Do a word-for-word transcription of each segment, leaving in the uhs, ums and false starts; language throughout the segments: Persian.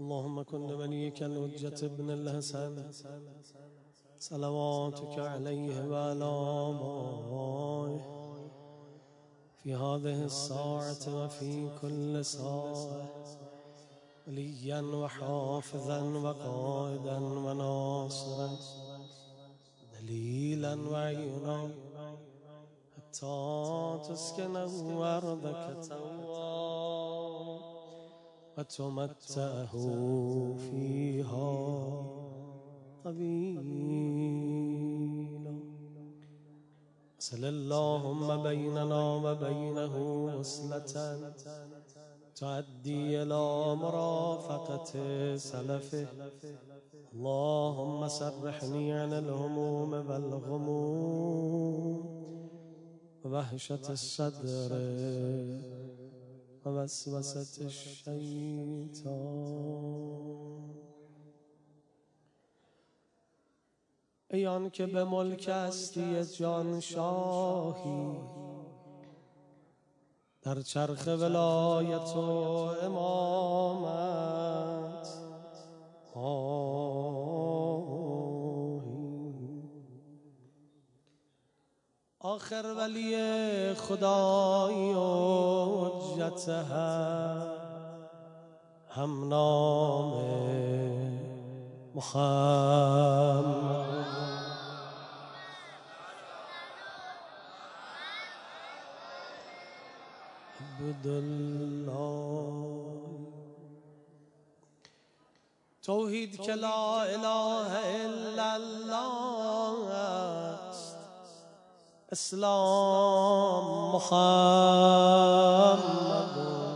اللهم كن لوليك الحجة ابن الحسن صلواتك عليه وعلى آبائه في هذه الساعة وفي كل ساعة وليا وحافظا وقائدا وناصرا دليلا وعينا حتى تسكنه أرضك توا وتمتعه فيها طويلا. صل اللهم بيننا وبينه وصلة تؤدي إلى مرافقة سلفه. اللهم سرحني عن الهموم والغموم ووحشة الصدر ووسوسة الشیطان. ای آن که به ملک هستی جان شاهی در چرخ ولایت و امامت آخر ولی خدایی و حجت هم نام محمد عبدالله. توحید که لا اله الا الله است، اسلام محمد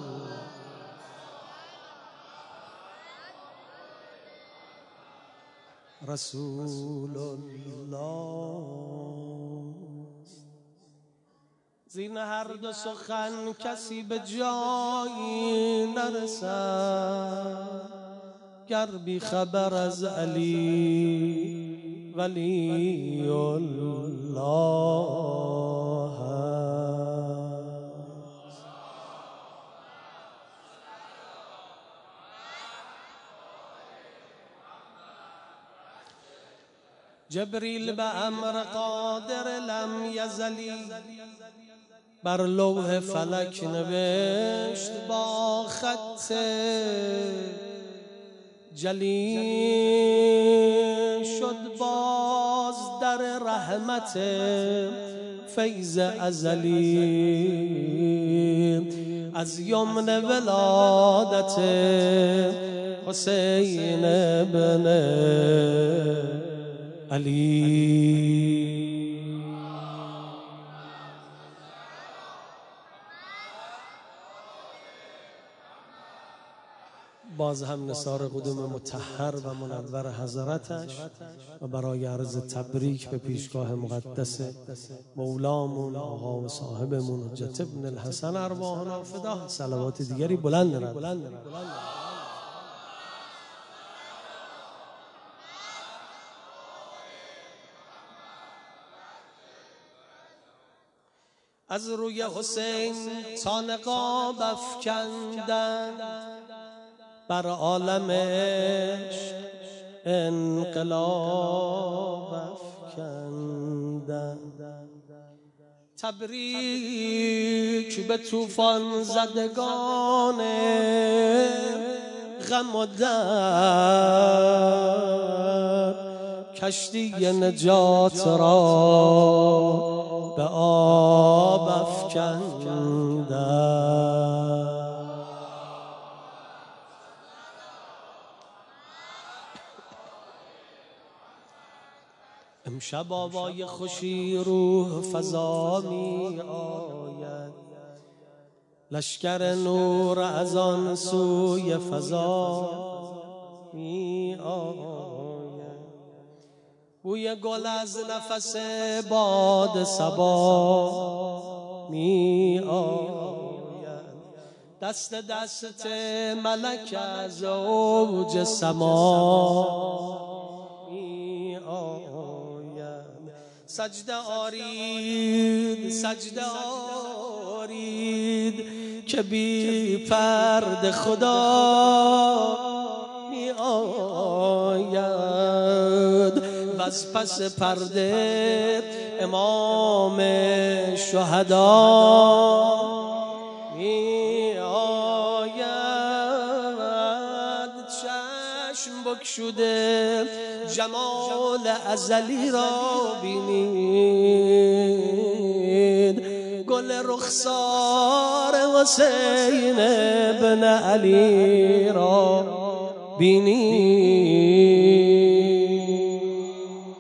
رسول الله. زین هر دو سخن کسی به جایی نرسد گر بی خبر از علی ولی الله است. جبریل به امر قادر لم یزلی بر لوح فلک نوشت با خط جلی شد باز در رحمت فیض ازلی از یمن ولادت حسین ابن علی. باز هم نثار قدوم مطهر و منور حضرتش و برای عرض تبریک به پیشگاه مقدس مولامون آقا و صاحبمون حجت ابن الحسن ارواحنا فدا. صلوات دیگری بلند رد. از روی حسین تا نقاب افکندن بر عالم عشق انقلاب افکندن. تبریک به طوفان زدگان غم و درد کشتی نجات را به آب افکندن. امشب آوای خوشی روح فضا می آید، لشکر نور از آن سوی فضا می آید. بوی گل از نفس باد صبا می آید، دست دست ملک از اوج سما می آید. سجده آرید سجده آرید که بی پرد خدا آید و از پس پرده امام شهدا می آید. چشم بگشوده جمال ازلی را بینید، گل رخسار حسین ابن علی را بینید.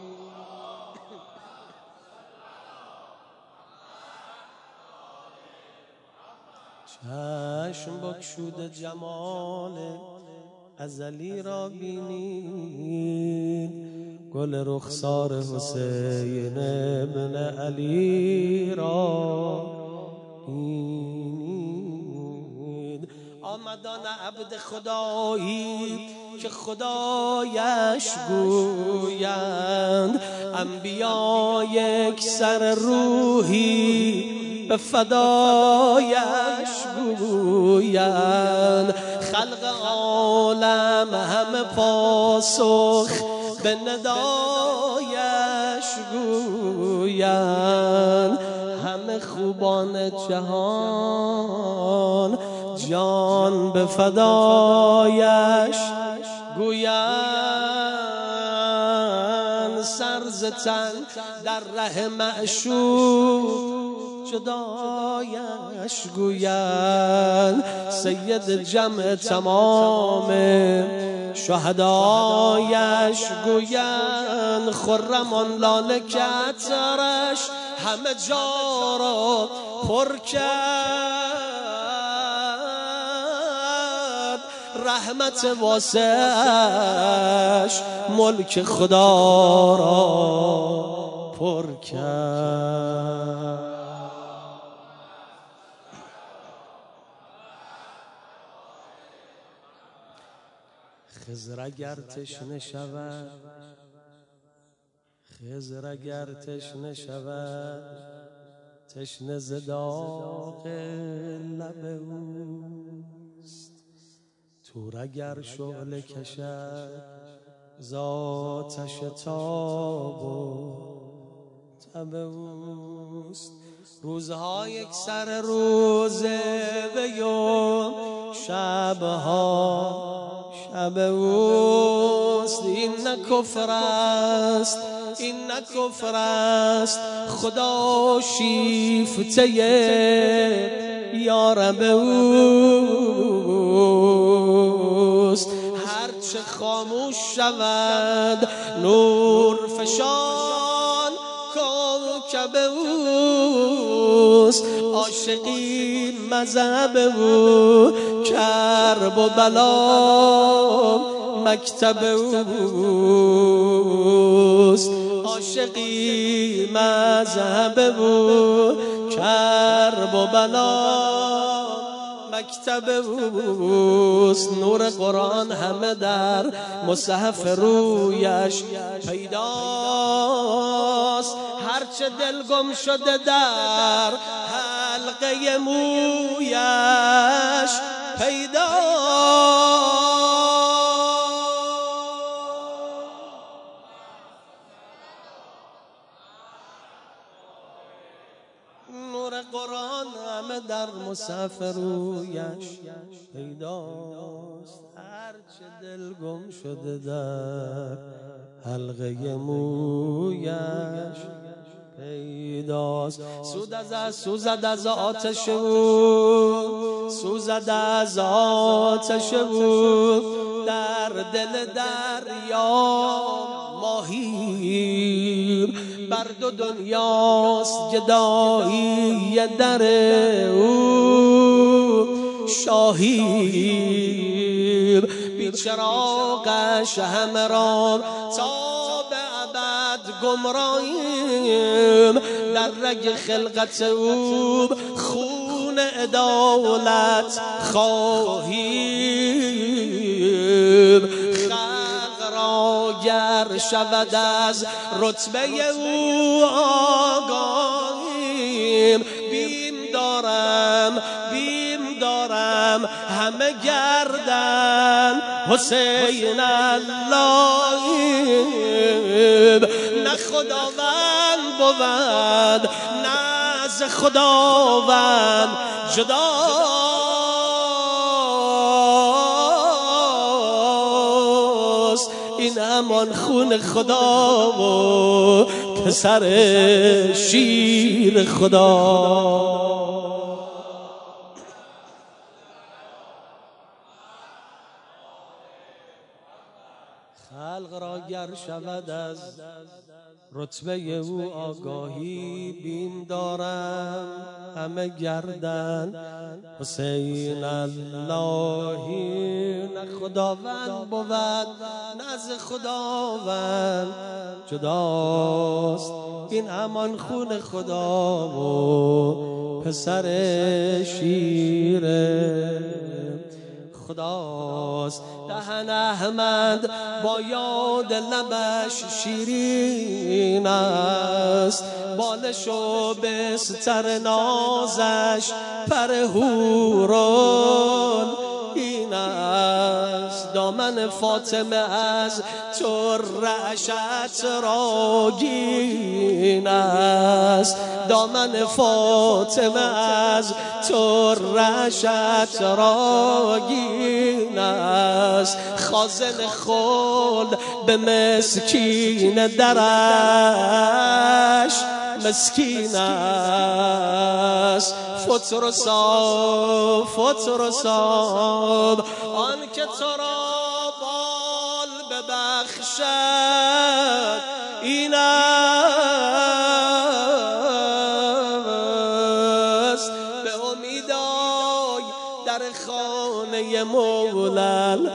چشم بگشوده جمال ازلی را بینید، گل رخسار حسین ابن علی را بینید. آمدان عبد خدایی که خدایش گویند، انبیا یک سر روحی به فدایش گویند. خلق عالم همه پاسخ به ندایش گویند. همه خوبان جهان جان به فدایش گویند. سر ز تن در ره معشوق جدایش گویند. سید جمع تمام شهدایش گویند. خرم آن لاله که عطرش همه جا را پر کرد، رحمت واسعش ملک خدا را پر کرد. خضر اگر تشنه شود، خضر اگر تشنه شود، تشنه ز داغ لب اوست. تور اگر شعله کشد ز آتش تاب و تب اوست. روزها یک سر روزه و شبها شب اوست. این نه کفر است، این نه کفر است، خدا شیفته یارب اوست. هرچه خاموش شود نور فشان کوکب اوست. عاشقی مذهب او، کرب و بلا مکتب اوست. عاشقی مذهب او، کرب و بلا مکتب اوست. نور قرآن همه در مصحف رویش پیداست. هرچه دل گم شده در حلقه مویش پیداست. نور قرآن همه در مصحف رویش پیداست. هرچه دل گم شده در حلقه مویش پیداست. سوزد از سوزد از آتش او، سوزد از آتش او، در دل دریا ماهی. بر دو دنیاست گدایی در او شاهی. بی چراغش همه را تا به ابد گمراهیم. در رگ خلقت او خون عدالت خواهیم. خلق را گر شود از رتبه او آگاهیم. بیم دارم بیم دارم همه همه گردن حسین اللهی، نه خداوند بود نه از خداوند جداست، این همان خون خدا و پسر شیر خدا. خلق را گر شود از رتبه او آگاهی بیم دارم، همه گردن حسین اللهی، نه خداوند بود نه از خداوند جداست، این همان خون خدا و پسر شیر خداست. دهن احمد با یاد لبش شیرین است، بالش و بستر نازش پر حوران این است، دامن فاطمه از طره عطرآگین است، دامن فاطمه از طره عطرآگین است، خازن خلد به مسکین درش مسکین است، فطر و صاب فطر و صاب آن که تو را بال ببخشد این است، به امیدای در خانه مولل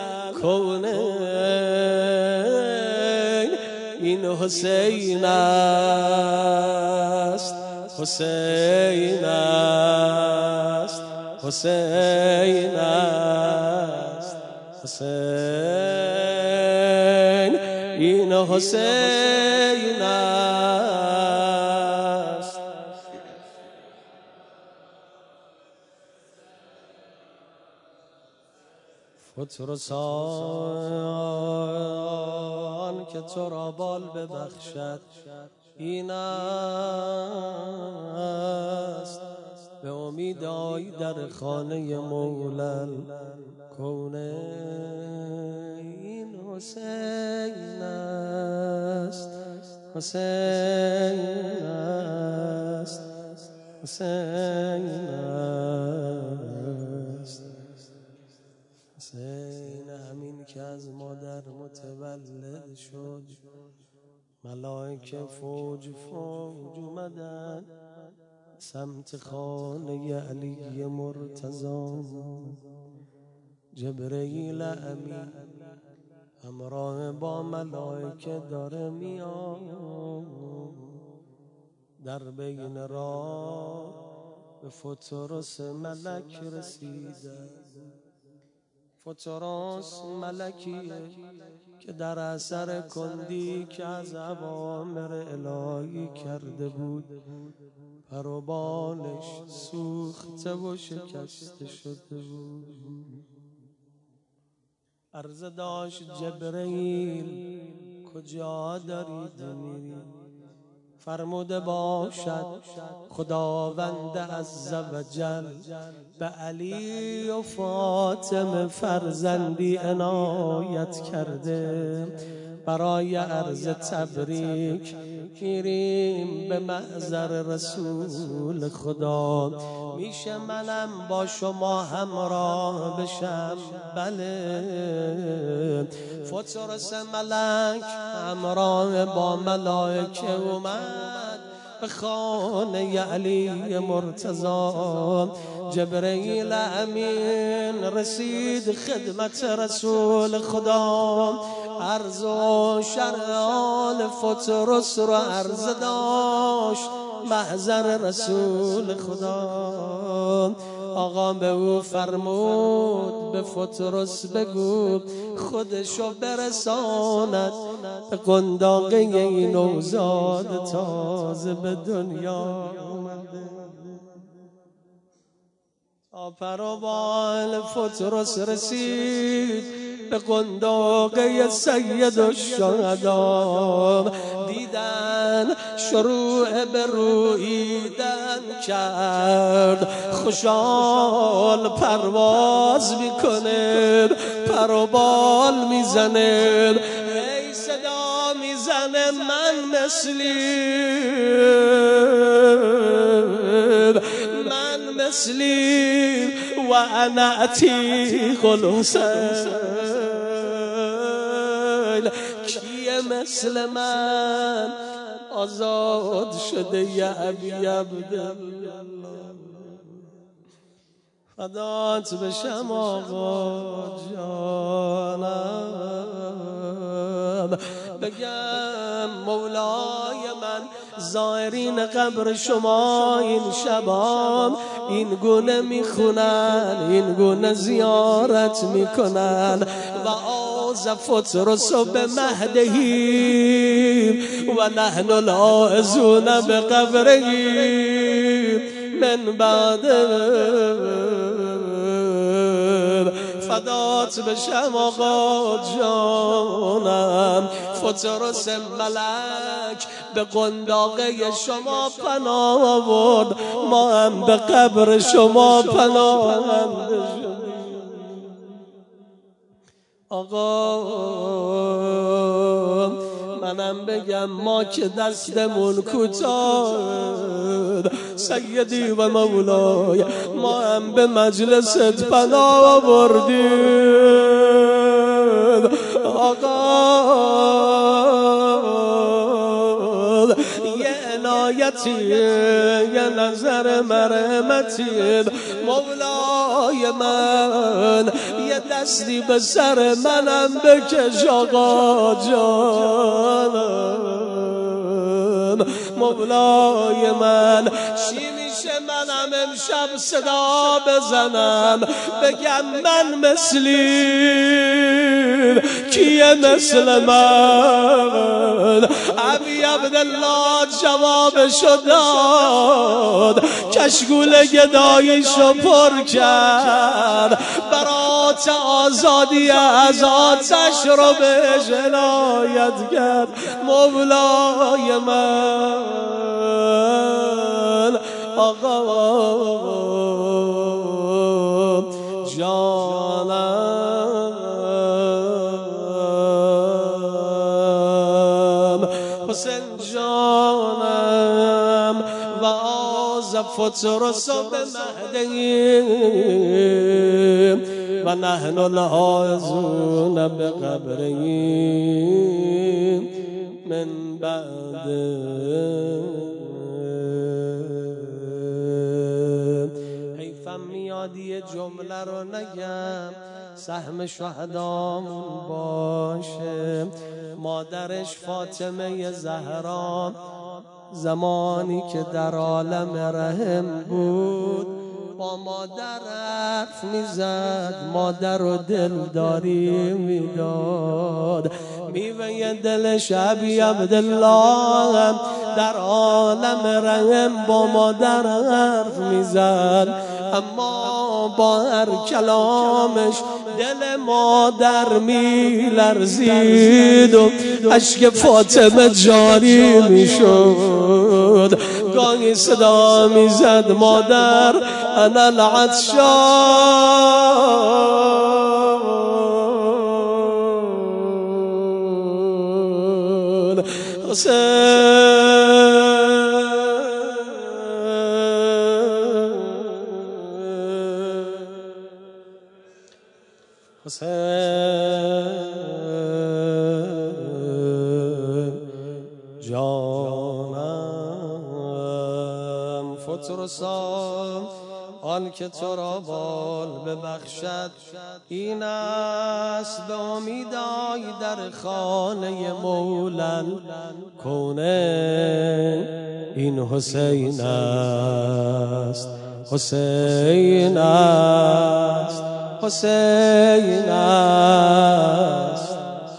کونین این حسین است، حسین است، حسین است، حسین این حسین است. فطر سان که تو را بال ببخشد این است، به امید آی در خانه مولل کونین حسین است، حسین است، حسین است، حسین همین که از مادر متولد شد، ملائکه فوج فوج اومدن سمت خانه علی مرتضی، جبرئیل امین همراه با ملائکه داره میاد، در بین راه به فطرس ملک رسیده. فطرس ملکیه که در اثر کندی که از اوامر الهی کرده بود پر و بالش سوخته و شکسته شده بود. عرض داشت جبرئیل کجا دارید میرید؟ فرموده باشد خداوند عزوجل به علی و فاطمه فرزندی عنایت کرده، برای عرض تبریک میریم به محضر رسول خدا، میشه منم با شما همراه بشم؟ بله. فطرس ملک همراه با ملائکه اومد به خانه علی مرتضی. جبرئیل امین رسید خدمت رسول خدا، عرض و شرح فطرس رو عرض داشت محضر رسول خدا. آقا به او فرمود به فطرس بگو خودشو برساند به قنداقه این نوزاد تازه به دنیا اومده. پروبال فترس رسید به قنداقه سید الشهدا، دیدن شروع به رویدن کرد، خوشحال پرواز میکنه، پروبال میزنه، ای صدا میزنه من مثلی، من مثلی و انا عتیق الحسین، کیه مثل من آزاد شده یا ابی عبدالله. فدات بشم آقا جانم، بگم مولای من زائرین قبر شما این شبام این گونه میخونن، این گونه زیارت میکنن و آزفت رسو به مهدهیم و نحن العائزون به قبرهیم من بعد. فدات بشم آقا جانم، فترس ملک به قنداقه شما پناه آورد، ما هم به قبر شما پناهنده شدیم. آقا منم بگم ما که دستمون کوتاه، سیدی و مولای ما هم به مجلست پناه آوردیم. آقا یه عنایتی، یه نظر مرحمتی، مولای من یه دستی به سر منم بکش آقا جانم. مولای من چی میشه منم امشب صدا بزنم بگم من مثلی، کیه مثل من؟ ابی عبدالله جوابشو داد، کشگول گداییشو پر کرد، برات آزادی از آتش رو بهش عنایت کرد. مولای من آقا جانم، حسین جانم و آزفت رسو به مهدهیم و نحن العائزون به قبرهیم من بعد. حیفم میاد یه جمله رو نگم، سهم شهدامون باشه. مادرش فاطمه زهرا زمانی که در عالم رحم بود با مادر حرف میزد، مادر رو دلداری میداد، میوه دلش ابی عبدالله در عالم رحم با مادر حرف میزد، اما با هر کلامش دل مادر میلرزید و اشک فاطمه جاری میشد. گاهی صدا میزد مادر انا العطشان. حسین حسین جانم، فترسان آن که تو را بال ببخشد این است، به امیدای در خانه مولن کونه این حسین است، حسین است، حسین است،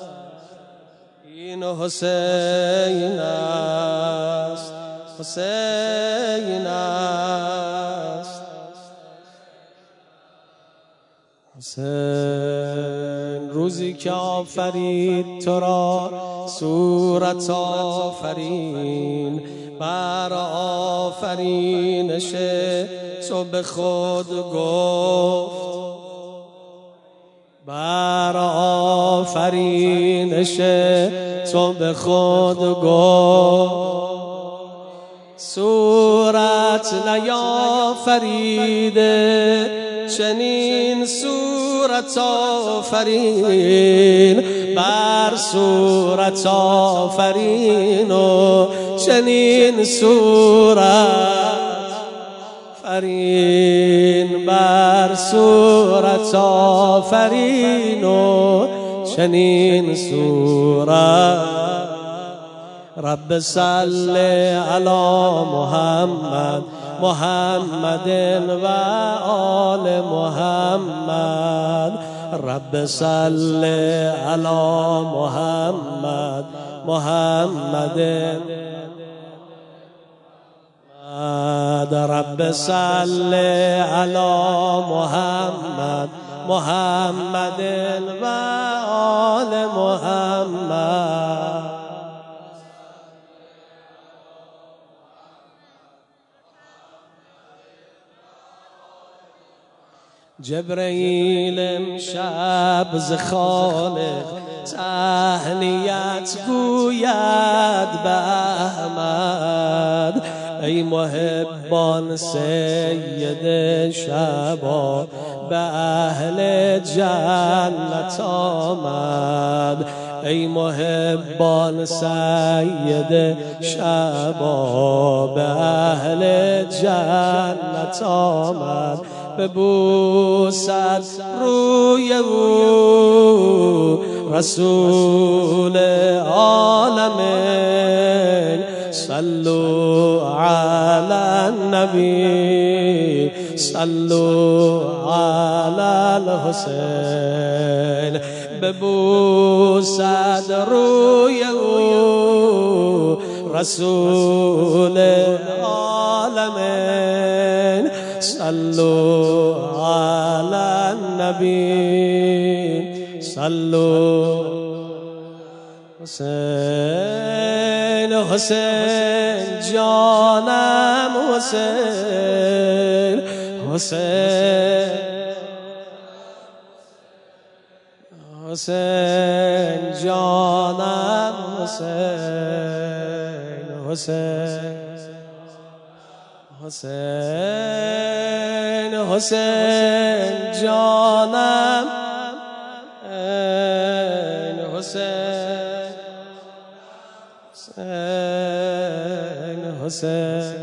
این حسین است، حسین است، حسین روزی که آفرید تو را صورت آفرین، بر آفرینش تو به خود گفت، بر آفرینش تو به خود گفت، صورت نیافریده چنین صورت آفرین، بر صورت آفرین و چنین صورت آفرین، بر صورت آفرین و چنین صورت. رب صل علی محمد محمد و آل محمد، رب صل علی محمد محمد، رب صل علی محمد محمد و آل محمد. جبرئیل امشب ز خالق تهنیت گوید به احمد، ای محبان سید شبا به اهل جنت آمد، ای محبان سید شبا به اهل جنت آمد، ببوسد روی او رسول عالمین، صلوا علی النبی صلوا علی الحسین، ببوسد روی او رسول عالمین، صلوا علی النبی صلوا. حسین حسین جانم حسین، حسین حسین جانم حسین، حسین حسین حسین جانم حسین، حسین حسین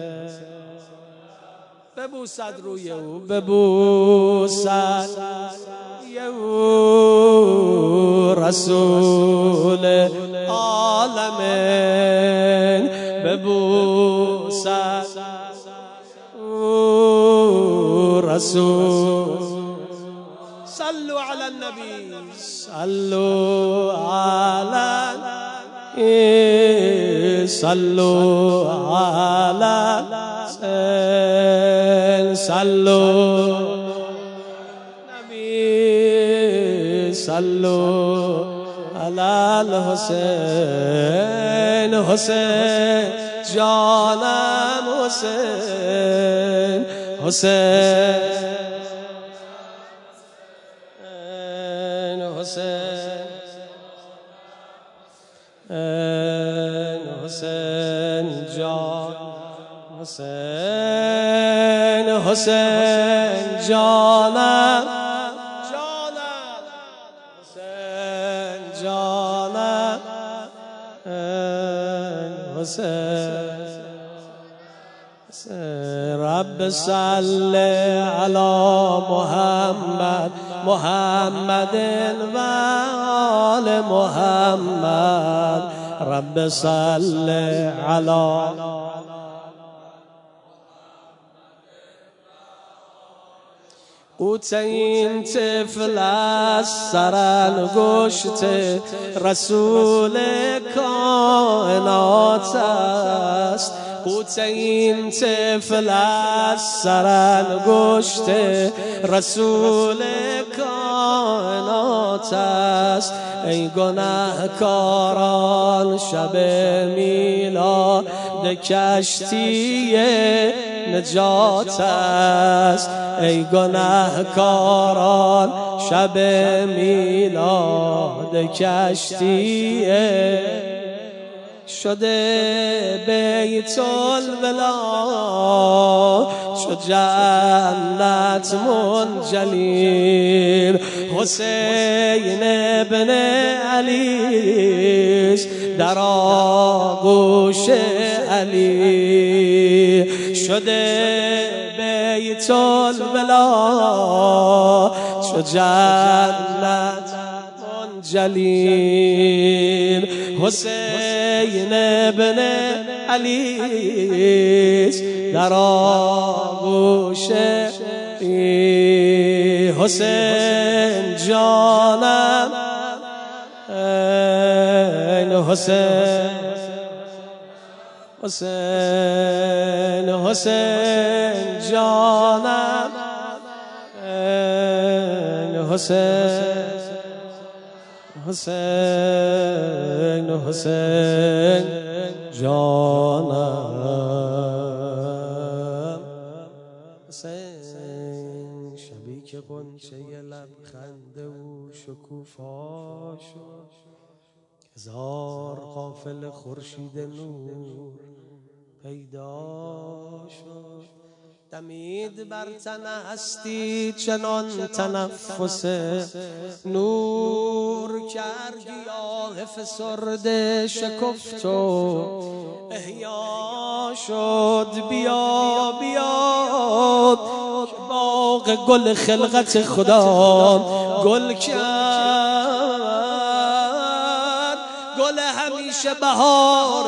ببوسد روی او، ببوسد روی او رسول عالمین، ببوسد رسول. صلوا على النبي صلوا على صلوا على صلوا النبي صلوا على الحسين، حسين جانم حسين، حسين حسین حسین جان حسین حسین جانم جانم حسین جانم حسین. رب صل علی محمد محمد و آل محمد، رب صل علی قوت این طفل از سرانگشت رسول کائنات است، قوت این طفل از سرانگشت رسول کائنات کائنات است. ای گنهکاران شب میلاد کشتی نجات است. ای گنهکاران شب میلاد کشتی شده بیت الولا شد جنت منجلی. حسین ابن علی در آغوش علی شده بیت الولا شد جنت منجلی. حسین ابن علی در آغوش حسین جانم این حسین حسین حسین جانم این حسین حسین حسین جانم. حسین شبی که غنچه لب خنده و شکوفا شد. هزار قافل خورشید نور پیدا شد. دمید بر تن هستی چنان تنفس نور کرد. گیاه فسرده شکفت و احیا شد. بیا بیا باغ گل خلقت خدا گل کرد. گل همیشه بهار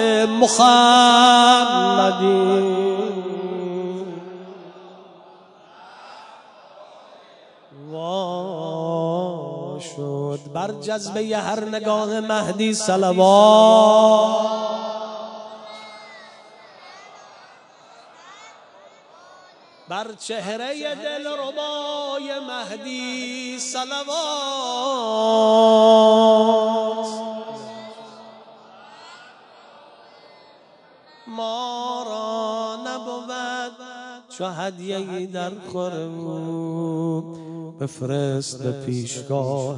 محمدی وا شد. بر جذبه هر نگاه مهدی صلوات. بر چهره دلربای مهدی صلوات. ما را نبود چو هدیه‌ای در خور بود. بفرست به پیشگاه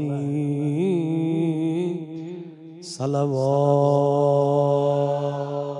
مهدی صلوات.